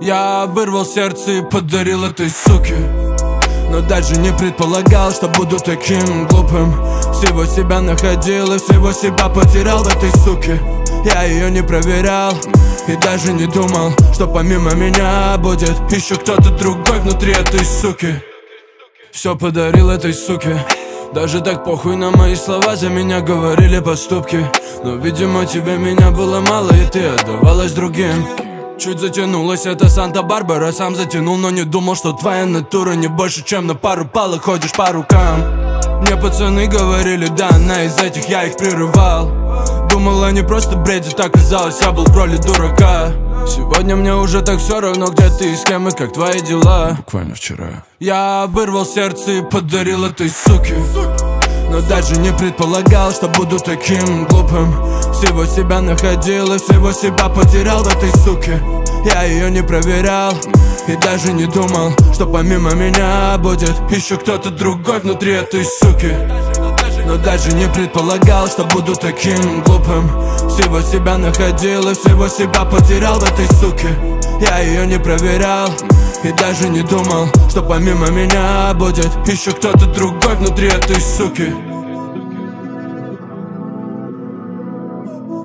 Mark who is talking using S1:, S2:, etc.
S1: Я вырвал сердце и подарил этой суке, но даже не предполагал, что буду таким глупым. Всего себя находил и всего себя потерял в этой суке. Я ее не проверял и даже не думал, что помимо меня будет еще кто-то другой внутри этой суки. Все подарил этой суке. Даже так похуй на мои слова, за меня говорили поступки. Но, видимо, тебе меня было мало, и ты отдавалась другим. Чуть затянулась эта Санта-Барбара, сам затянул, но не думал, что твоя натура не больше, чем на пару палок ходишь по рукам. Мне пацаны говорили, да, она из этих, я их прерывал. Думал, они просто бредят, оказалось, я был в роли дурака. Сегодня мне уже так все равно, где ты и с кем, и как твои дела. Буквально вчера я вырвал сердце и подарил этой суке, но даже не предполагал, что буду таким глупым. Всего себя находил и всего себя потерял в этой суке. Я ее не проверял и даже не думал, что помимо меня будет еще кто-то другой внутри этой суки. Но даже не предполагал, что буду таким глупым. Всего себя находил и всего себя потерял в этой суке. Я ее не проверял и даже не думал, что помимо меня будет еще кто-то другой внутри этой суки.